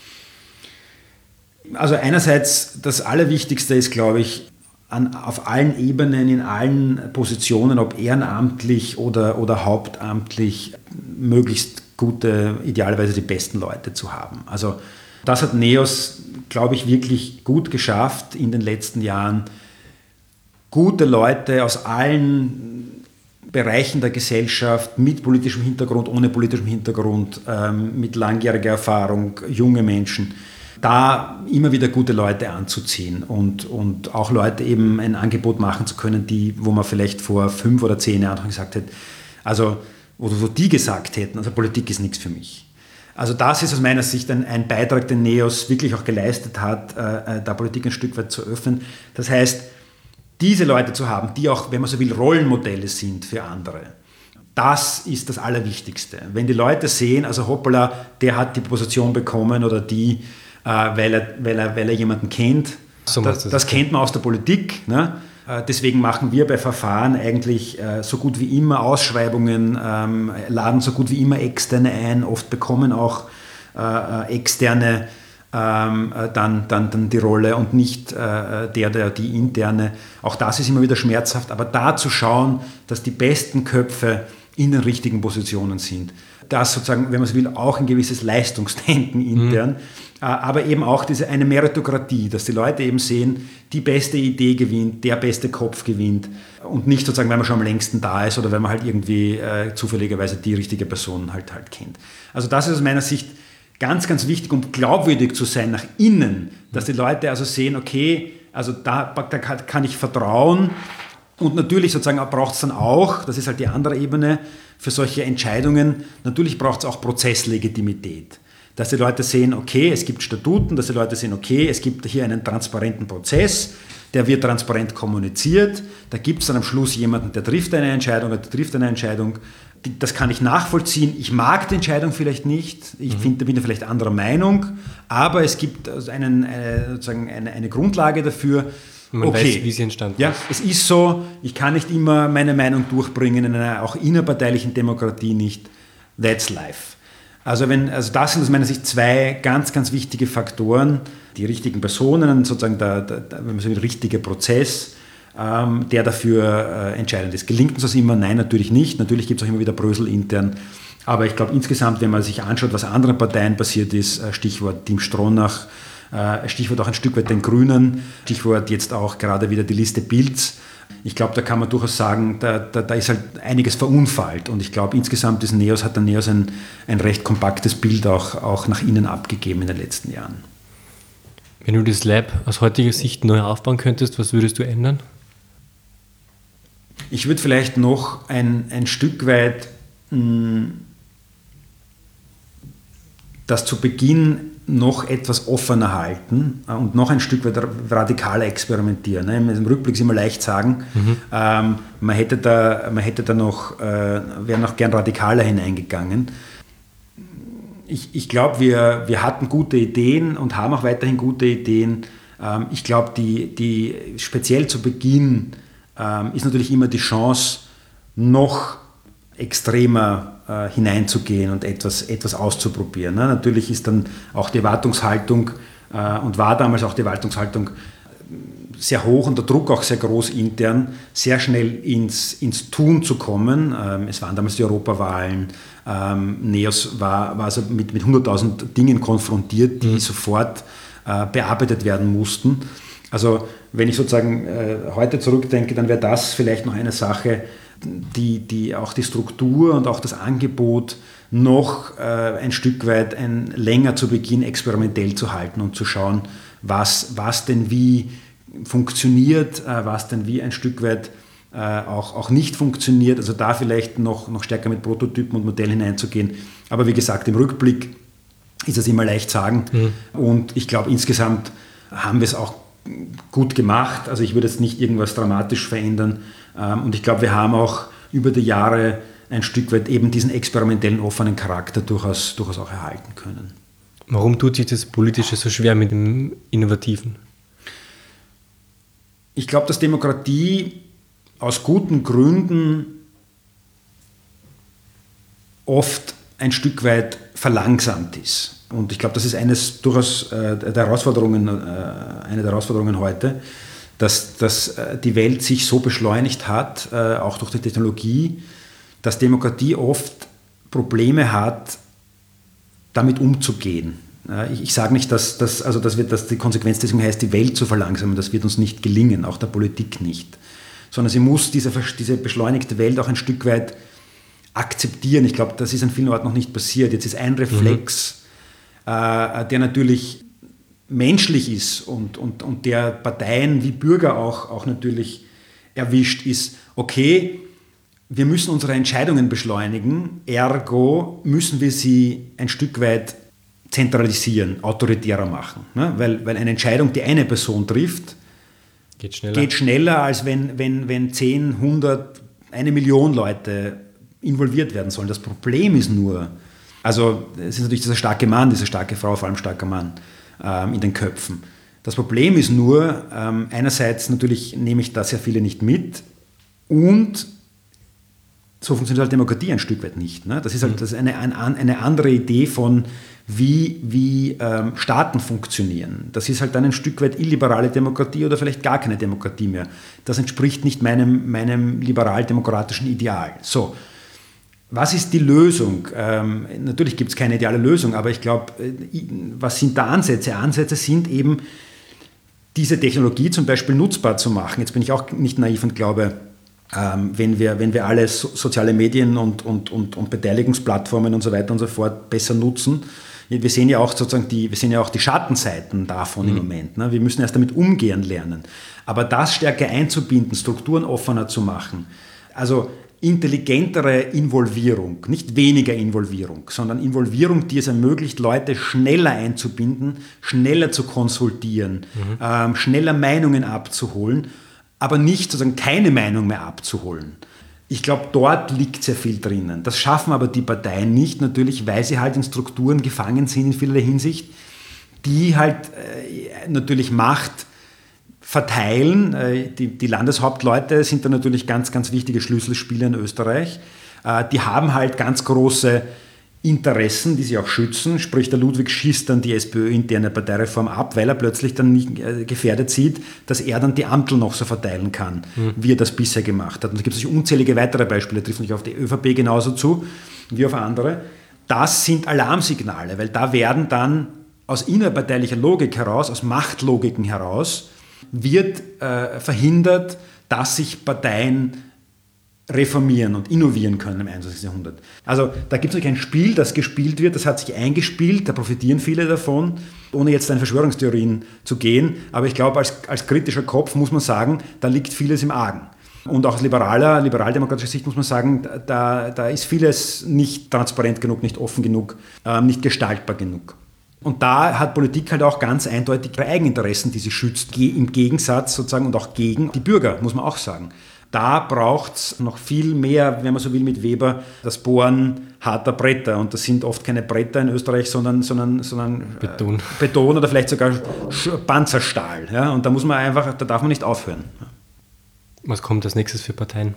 Also einerseits das Allerwichtigste ist, glaube ich, an, auf allen Ebenen, in allen Positionen, ob ehrenamtlich oder, oder hauptamtlich, möglichst gute, idealerweise die besten Leute zu haben. Also das hat NEOS, glaube ich, wirklich gut geschafft in den letzten Jahren, gute Leute aus allen Bereichen der Gesellschaft mit politischem Hintergrund, ohne politischem Hintergrund, ähm, mit langjähriger Erfahrung, junge Menschen, da immer wieder gute Leute anzuziehen und, und auch Leute eben ein Angebot machen zu können, die, wo man vielleicht vor fünf oder zehn Jahren gesagt hätte, also oder wo die gesagt hätten, also Politik ist nichts für mich. Also das ist aus meiner Sicht ein, ein Beitrag, den NEOS wirklich auch geleistet hat, äh, da Politik ein Stück weit zu öffnen. Das heißt, diese Leute zu haben, die auch, wenn man so will, Rollenmodelle sind für andere, das ist das Allerwichtigste. Wenn die Leute sehen, also hoppala, der hat die Position bekommen oder die, Weil er, weil, er, weil er jemanden kennt. So das, das kennt man aus der Politik. Ne? Deswegen machen wir bei Verfahren eigentlich so gut wie immer Ausschreibungen, laden so gut wie immer Externe ein. Oft bekommen auch Externe dann, dann, dann die Rolle und nicht der, der die interne. Auch das ist immer wieder schmerzhaft. Aber da zu schauen, dass die besten Köpfe in den richtigen Positionen sind. Das sozusagen, wenn man so will, auch ein gewisses Leistungsdenken intern, mhm. aber eben auch diese eine Meritokratie, dass die Leute eben sehen, die beste Idee gewinnt, der beste Kopf gewinnt und nicht sozusagen, weil man schon am längsten da ist oder weil man halt irgendwie äh, zufälligerweise die richtige Person halt halt kennt. Also das ist aus meiner Sicht ganz, ganz wichtig, um glaubwürdig zu sein nach innen, dass die Leute also sehen, okay, also da, da kann ich vertrauen. Und natürlich sozusagen braucht es dann auch, das ist halt die andere Ebene, für solche Entscheidungen, natürlich braucht es auch Prozesslegitimität. Dass die Leute sehen, okay, es gibt Statuten, dass die Leute sehen, okay, es gibt hier einen transparenten Prozess, der wird transparent kommuniziert, da gibt es dann am Schluss jemanden, der trifft eine Entscheidung, der trifft eine Entscheidung, das kann ich nachvollziehen, ich mag die Entscheidung vielleicht nicht, ich mhm. find, bin da vielleicht anderer Meinung, aber es gibt einen, eine, sozusagen eine, eine Grundlage dafür. Man okay. weiß, wie sie entstanden ja, ist. Es ist so, ich kann nicht immer meine Meinung durchbringen, in einer auch innerparteilichen Demokratie nicht. That's life. Also, wenn, also das sind aus meiner Sicht zwei ganz, ganz wichtige Faktoren. Die richtigen Personen, sozusagen der, der, der, wenn man so will, richtige Prozess, ähm, der dafür äh, entscheidend ist. Gelingt uns das immer? Nein, natürlich nicht. Natürlich gibt es auch immer wieder Brösel intern. Aber ich glaube insgesamt, wenn man sich anschaut, was anderen Parteien passiert ist, Stichwort Team Stronach, Stichwort auch ein Stück weit den Grünen, Stichwort jetzt auch gerade wieder die Liste Bilds. Ich glaube, da kann man durchaus sagen, da, da, da ist halt einiges verunfallt. Und ich glaube, insgesamt ist Neos, hat der Neos ein, ein recht kompaktes Bild auch, auch nach innen abgegeben in den letzten Jahren. Wenn du das Lab aus heutiger Sicht neu aufbauen könntest, was würdest du ändern? Ich würde vielleicht noch ein, ein Stück weit mh, das zu Beginn noch etwas offener halten und noch ein Stück weit radikaler experimentieren. Im Rückblick ist immer leicht sagen, mhm. ähm, man hätte da, man hätte da noch, äh, wäre noch gern radikaler hineingegangen. Ich, ich glaube, wir, wir hatten gute Ideen und haben auch weiterhin gute Ideen. Ähm, ich glaube, die, die speziell zu Beginn ähm, ist natürlich immer die Chance, noch extremer äh, hineinzugehen und etwas, etwas auszuprobieren. Ne? Natürlich ist dann auch die Erwartungshaltung äh, und war damals auch die Erwartungshaltung sehr hoch und der Druck auch sehr groß intern, sehr schnell ins, ins Tun zu kommen. Ähm, es waren damals die Europawahlen. Ähm, Neos war, war also mit, mit hunderttausend Dingen konfrontiert, die mhm. sofort äh, bearbeitet werden mussten. Also wenn ich sozusagen äh, heute zurückdenke, dann wäre das vielleicht noch eine Sache, die, die auch die Struktur und auch das Angebot noch äh, ein Stück weit ein, länger zu Beginn experimentell zu halten und zu schauen, was, was denn wie funktioniert, äh, was denn wie ein Stück weit äh, auch, auch nicht funktioniert. Also da vielleicht noch, noch stärker mit Prototypen und Modellen hineinzugehen. Aber wie gesagt, im Rückblick ist es immer leicht sagen. Mhm. Und ich glaube, insgesamt haben wir es auch gut gemacht. Also ich würde jetzt nicht irgendwas dramatisch verändern. Und ich glaube, wir haben auch über die Jahre ein Stück weit eben diesen experimentellen, offenen Charakter durchaus, durchaus auch erhalten können. Warum tut sich das Politische so schwer mit dem Innovativen? Ich glaube, dass Demokratie aus guten Gründen oft ein Stück weit verlangsamt ist. Und ich glaube, das ist eines durchaus äh, der Herausforderungen, äh, eine der Herausforderungen heute, dass, dass die Welt sich so beschleunigt hat, äh, auch durch die Technologie, dass Demokratie oft Probleme hat, damit umzugehen. Äh, ich ich sage nicht, dass, dass, also dass, wir, dass die Konsequenz deswegen heißt, die Welt zu verlangsamen. Das wird uns nicht gelingen, auch der Politik nicht. Sondern sie muss diese, diese beschleunigte Welt auch ein Stück weit akzeptieren. Ich glaube, das ist an vielen Orten noch nicht passiert. Jetzt ist ein Reflex, mhm. äh, der natürlich menschlich ist und, und, und der Parteien wie Bürger auch, auch natürlich erwischt, ist, okay, wir müssen unsere Entscheidungen beschleunigen, ergo müssen wir sie ein Stück weit zentralisieren, autoritärer machen. Ne? Weil, weil eine Entscheidung, die eine Person trifft, geht schneller, geht schneller als wenn, wenn, wenn zehn, hundert, eine Million Leute involviert werden sollen. Das Problem ist nur, also es ist natürlich dieser starke Mann, diese starke Frau, vor allem starker Mann, in den Köpfen. Das Problem ist nur, ähm, einerseits natürlich nehme ich da sehr viele nicht mit und so funktioniert halt Demokratie ein Stück weit nicht. Ne? Das ist halt das ist eine, eine, eine andere Idee von, wie, wie ähm, Staaten funktionieren. Das ist halt dann ein Stück weit illiberale Demokratie oder vielleicht gar keine Demokratie mehr. Das entspricht nicht meinem, meinem liberal-demokratischen Ideal. So. Was ist die Lösung? Ähm, natürlich gibt es keine ideale Lösung, aber ich glaube, was sind da Ansätze? Ansätze sind eben, diese Technologie zum Beispiel nutzbar zu machen. Jetzt bin ich auch nicht naiv und glaube, ähm, wenn, wir, wenn wir alle so, soziale Medien und, und, und, und Beteiligungsplattformen und so weiter und so fort besser nutzen, wir sehen ja auch sozusagen die, wir sehen ja auch die Schattenseiten davon mhm. im Moment. Ne? Wir müssen erst damit umgehen lernen. Aber das stärker einzubinden, Strukturen offener zu machen, also intelligentere Involvierung, nicht weniger Involvierung, sondern Involvierung, die es ermöglicht, Leute schneller einzubinden, schneller zu konsultieren, mhm. ähm, schneller Meinungen abzuholen, aber nicht sozusagen keine Meinung mehr abzuholen. Ich glaube, dort liegt sehr viel drinnen. Das schaffen aber die Parteien nicht, natürlich, weil sie halt in Strukturen gefangen sind in vielerlei Hinsicht, die halt äh, natürlich Macht verteilen. Äh, die, die Landeshauptleute sind da natürlich ganz, ganz wichtige Schlüsselspieler in Österreich. Äh, die haben halt ganz große Interessen, die sie auch schützen. Sprich, der Ludwig schießt dann die SPÖ-interne Parteireform ab, weil er plötzlich dann nicht äh, gefährdet sieht, dass er dann die Amtel noch so verteilen kann, mhm. wie er das bisher gemacht hat. Und da gibt es unzählige weitere Beispiele, trifft nicht auf die ÖVP genauso zu, wie auf andere. Das sind Alarmsignale, weil da werden dann aus innerparteilicher Logik heraus, aus Machtlogiken heraus, wird äh, verhindert, dass sich Parteien reformieren und innovieren können im einundzwanzigsten Jahrhundert. Also da gibt es natürlich ein Spiel, das gespielt wird, das hat sich eingespielt, da profitieren viele davon, ohne jetzt in Verschwörungstheorien zu gehen. Aber ich glaube, als, als kritischer Kopf muss man sagen, da liegt vieles im Argen. Und auch aus liberaler, liberaldemokratischer Sicht muss man sagen, da, da ist vieles nicht transparent genug, nicht offen genug, ähm, nicht gestaltbar genug. Und da hat Politik halt auch ganz eindeutig ihre Eigeninteressen, die sie schützt, im Gegensatz sozusagen und auch gegen die Bürger, muss man auch sagen. Da braucht es noch viel mehr, wenn man so will, mit Weber, das Bohren harter Bretter. Und das sind oft keine Bretter in Österreich, sondern, sondern, sondern Beton. Äh, Beton oder vielleicht sogar Panzerstahl. Ja? Und da muss man einfach, da darf man nicht aufhören. Was kommt als nächstes für Parteien?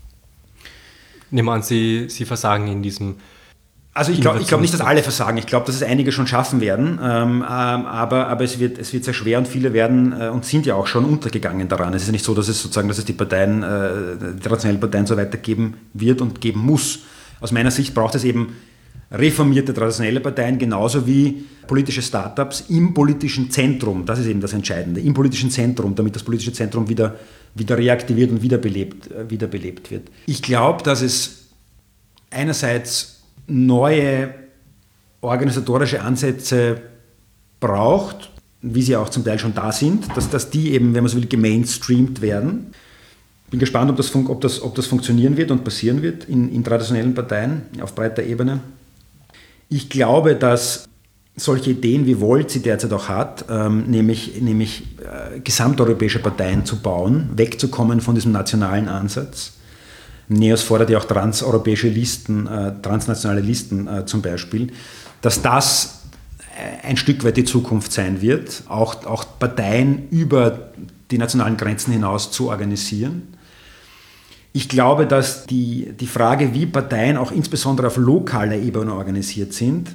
Nehmen wir an, Sie, Sie versagen in diesem... Also ich glaube ich glaub nicht, dass alle versagen. Ich glaube, dass es einige schon schaffen werden. Ähm, ähm, aber aber es, wird, es wird sehr schwer und viele werden äh, und sind ja auch schon untergegangen daran. Es ist ja nicht so, dass es sozusagen, dass es die Parteien, äh, die traditionellen Parteien so weitergeben wird und geben muss. Aus meiner Sicht braucht es eben reformierte traditionelle Parteien, genauso wie politische Startups im politischen Zentrum. Das ist eben das Entscheidende. Im politischen Zentrum, damit das politische Zentrum wieder, wieder reaktiviert und wiederbelebt, äh, wiederbelebt wird. Ich glaube, dass es einerseits neue organisatorische Ansätze braucht, wie sie auch zum Teil schon da sind, dass, dass die eben, wenn man so will, gemainstreamt werden. Bin gespannt, ob das, ob das, ob das funktionieren wird und passieren wird in, in traditionellen Parteien auf breiter Ebene. Ich glaube, dass solche Ideen wie Volt sie derzeit auch hat, ähm, nämlich, nämlich äh, gesamteuropäische Parteien zu bauen, wegzukommen von diesem nationalen Ansatz. NEOS fordert ja auch transeuropäische Listen, äh, transnationale Listen äh, zum Beispiel, dass das ein Stück weit die Zukunft sein wird, auch, auch Parteien über die nationalen Grenzen hinaus zu organisieren. Ich glaube, dass die, die Frage, wie Parteien auch insbesondere auf lokaler Ebene organisiert sind,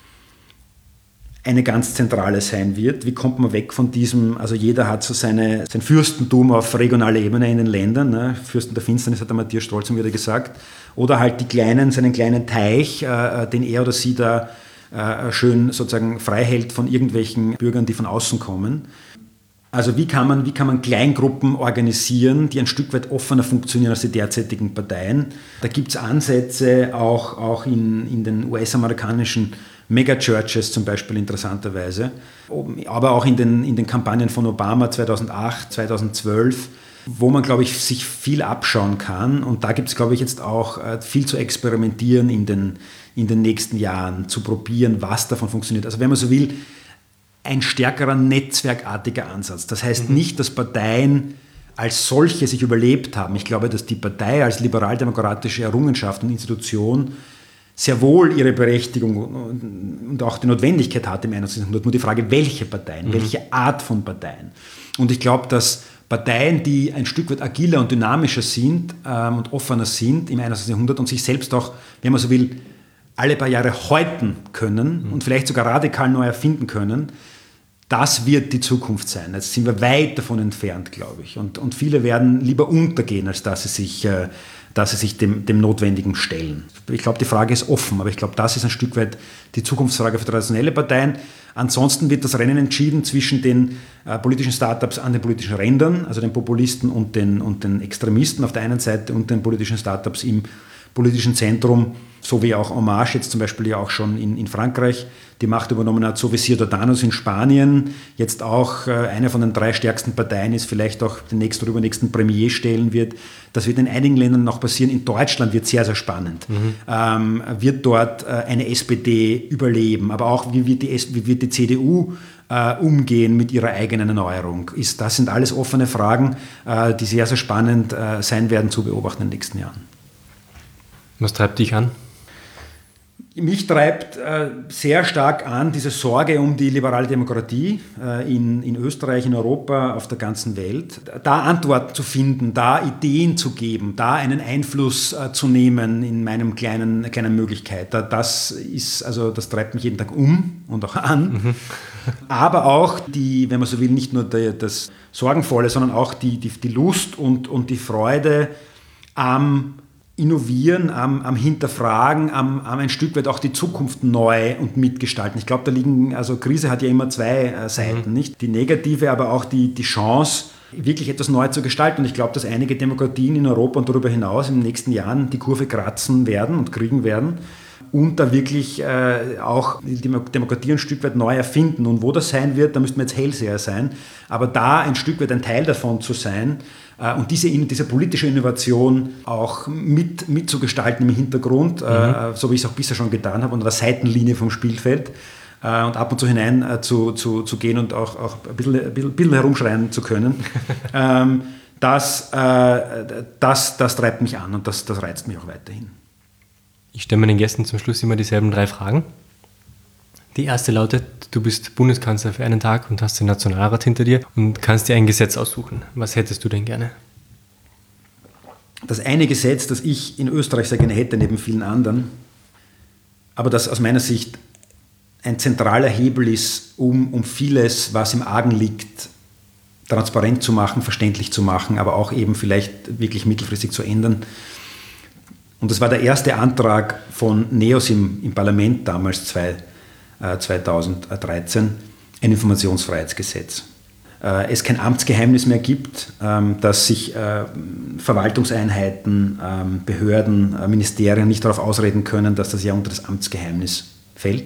eine ganz zentrale sein wird. Wie kommt man weg von diesem, also jeder hat so seine, sein Fürstentum auf regionaler Ebene in den Ländern, ne? Fürsten der Finsternis hat der Matthias Strolz wieder gesagt, oder halt die kleinen, seinen kleinen Teich, äh, den er oder sie da äh, schön sozusagen frei hält von irgendwelchen Bürgern, die von außen kommen. Also wie kann man, wie kann man Kleingruppen organisieren, die ein Stück weit offener funktionieren als die derzeitigen Parteien? Da gibt es Ansätze auch, auch in, in den U S-amerikanischen Megachurches zum Beispiel interessanterweise, aber auch in den, in den Kampagnen von Obama zweitausendacht, zweitausendzwölf, wo man, glaube ich, sich viel abschauen kann. Und da gibt es, glaube ich, jetzt auch viel zu experimentieren in den, in den nächsten Jahren, zu probieren, was davon funktioniert. Also wenn man so will, ein stärkerer netzwerkartiger Ansatz. Das heißt mhm. nicht, dass Parteien als solche sich überlebt haben. Ich glaube, dass die Partei als liberaldemokratische Errungenschaft und Institution sehr wohl ihre Berechtigung und auch die Notwendigkeit hat im einundzwanzigsten Jahrhundert. Nur die Frage, welche Parteien, mhm. welche Art von Parteien. Und ich glaube, dass Parteien, die ein Stück weit agiler und dynamischer sind ähm, und offener sind im einundzwanzigsten Jahrhundert und sich selbst auch, wenn man so will, alle paar Jahre häuten können mhm. und vielleicht sogar radikal neu erfinden können, Das wird die Zukunft sein. Jetzt sind wir weit davon entfernt, glaube ich. Und, und viele werden lieber untergehen, als dass sie sich, äh, dass sie sich dem, dem Notwendigen stellen. Ich glaube, die Frage ist offen, aber ich glaube, das ist ein Stück weit die Zukunftsfrage für traditionelle Parteien. Ansonsten wird das Rennen entschieden zwischen den äh, politischen Startups an den politischen Rändern, also den Populisten und den, und den Extremisten auf der einen Seite und den politischen Startups im politischen Zentrum, so wie auch En Marche jetzt zum Beispiel ja auch schon in, in Frankreich die Macht übernommen hat, so wie Ciudadanos in Spanien jetzt auch äh, eine von den drei stärksten Parteien ist, vielleicht auch den nächsten oder übernächsten Premier stellen wird. Das wird in einigen Ländern noch passieren. In Deutschland wird sehr, sehr spannend. Mhm. Ähm, wird dort äh, eine S P D überleben, aber auch wie wird die, wie wird die C D U äh, umgehen mit ihrer eigenen Erneuerung? Ist, das sind alles offene Fragen, äh, die sehr, sehr spannend äh, sein werden zu beobachten in den nächsten Jahren. Was treibt dich an? Mich treibt äh, sehr stark an diese Sorge um die liberale Demokratie äh, in, in Österreich, in Europa, auf der ganzen Welt. Da Antworten zu finden, da Ideen zu geben, da einen Einfluss äh, zu nehmen in meinem kleinen, kleinen Möglichkeit. Da, das ist, also das treibt mich jeden Tag um und auch an. Mhm. Aber auch die, wenn man so will, nicht nur die, das Sorgenvolle, sondern auch die, die, die Lust und, und die Freude am Innovieren, am, am Hinterfragen, am, am ein Stück weit auch die Zukunft neu und mitgestalten. Ich glaube, da liegen, also Krise hat ja immer zwei äh, Seiten, mhm. nicht? Die negative, aber auch die, die Chance, wirklich etwas neu zu gestalten. Und ich glaube, dass einige Demokratien in Europa und darüber hinaus in den nächsten Jahren die Kurve kratzen werden und kriegen werden und da wirklich äh, auch die Demokratie ein Stück weit neu erfinden. Und wo das sein wird, da müssten wir jetzt Hellseher sein, aber da ein Stück weit ein Teil davon zu sein, und diese, diese politische Innovation auch mit, mitzugestalten im Hintergrund, mhm. äh, so wie ich es auch bisher schon getan habe, an der Seitenlinie vom Spielfeld äh, und ab und zu hinein äh, zu, zu, zu gehen und auch, auch ein, bisschen, ein bisschen, bisschen herumschreien zu können, ähm, das, äh, das, das treibt mich an und das, das reizt mich auch weiterhin. Ich stelle meinen Gästen zum Schluss immer dieselben drei Fragen. Die erste lautet, du bist Bundeskanzler für einen Tag und hast den Nationalrat hinter dir und kannst dir ein Gesetz aussuchen. Was hättest du denn gerne? Das eine Gesetz, das ich in Österreich sehr gerne hätte, neben vielen anderen, aber das aus meiner Sicht ein zentraler Hebel ist, um, um vieles, was im Argen liegt, transparent zu machen, verständlich zu machen, aber auch eben vielleicht wirklich mittelfristig zu ändern. Und das war der erste Antrag von NEOS im, im Parlament damals, zwei zweitausenddreizehn, ein Informationsfreiheitsgesetz. Es kein Amtsgeheimnis mehr gibt, dass sich Verwaltungseinheiten, Behörden, Ministerien nicht darauf ausreden können, dass das ja unter das Amtsgeheimnis fällt.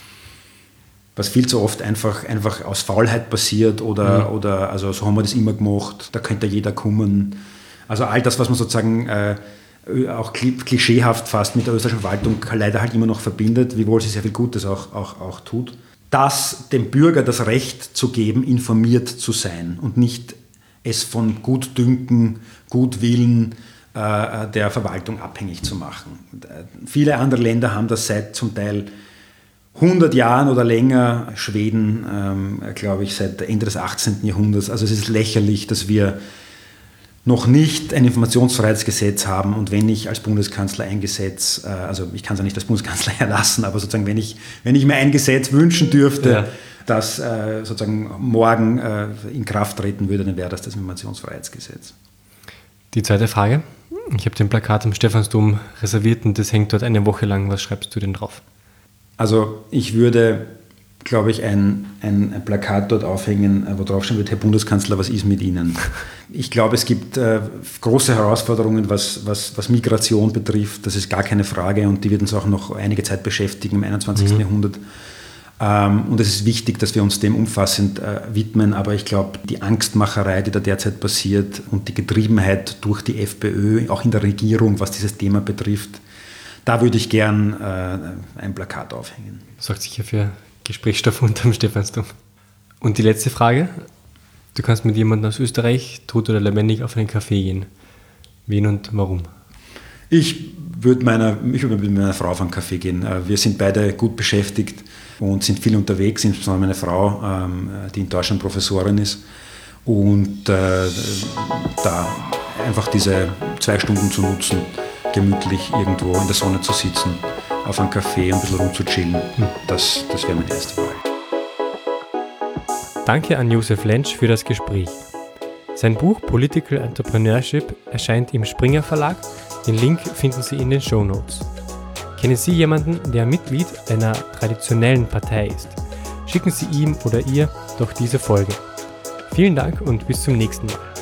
Was viel zu oft einfach, einfach aus Faulheit passiert oder, mhm. oder also so haben wir das immer gemacht, da könnte jeder kommen. Also all das, was man sozusagen auch klischeehaft fast mit der österreichischen Verwaltung leider halt immer noch verbindet, wiewohl sie sehr viel Gutes auch, auch, auch tut, das dem Bürger das Recht zu geben, informiert zu sein und nicht es von Gutdünken, Gutwillen äh, der Verwaltung abhängig zu machen. Viele andere Länder haben das seit zum Teil hundert Jahren oder länger, Schweden, ähm, glaube ich, seit Ende des achtzehnten Jahrhunderts. Also es ist lächerlich, dass wir noch nicht ein Informationsfreiheitsgesetz haben und wenn ich als Bundeskanzler ein Gesetz, also ich kann es ja nicht als Bundeskanzler erlassen, aber sozusagen wenn ich, wenn ich mir ein Gesetz wünschen dürfte, ja. das sozusagen morgen in Kraft treten würde, dann wäre das das Informationsfreiheitsgesetz. Die zweite Frage. Ich habe den Plakat am Stephansdom reserviert und das hängt dort eine Woche lang. Was schreibst du denn drauf? Also ich würde, glaube ich, ein, ein, ein Plakat dort aufhängen, wo drauf stehen wird, Herr Bundeskanzler, was ist mit Ihnen? Ich glaube, es gibt äh, große Herausforderungen, was, was, was Migration betrifft, das ist gar keine Frage und die wird uns auch noch einige Zeit beschäftigen im einundzwanzigsten Mhm. Jahrhundert. Ähm, und es ist wichtig, dass wir uns dem umfassend äh, widmen, aber ich glaube, die Angstmacherei, die da derzeit passiert und die Getriebenheit durch die FPÖ, auch in der Regierung, was dieses Thema betrifft, da würde ich gern äh, ein Plakat aufhängen. Sorgt sicher für Gesprächsstoff unterm Stephansdom. Und die letzte Frage. Du kannst mit jemandem aus Österreich, tot oder lebendig, auf einen Café gehen. Wen und warum? Ich würde meiner, ich würde mit meiner Frau auf einen Café gehen. Wir sind beide gut beschäftigt und sind viel unterwegs, insbesondere meine Frau, die in Deutschland Professorin ist. Und äh, da einfach diese zwei Stunden zu nutzen, gemütlich irgendwo in der Sonne zu sitzen, auf einem Café ein bisschen rumzuchillen, hm. das, das wäre meine erste Wahl. Danke an Josef Lentsch für das Gespräch. Sein Buch Political Entrepreneurship erscheint im Springer Verlag. Den Link finden Sie in den Shownotes. Kennen Sie jemanden, der Mitglied einer traditionellen Partei ist? Schicken Sie ihm oder ihr doch diese Folge. Vielen Dank und bis zum nächsten Mal.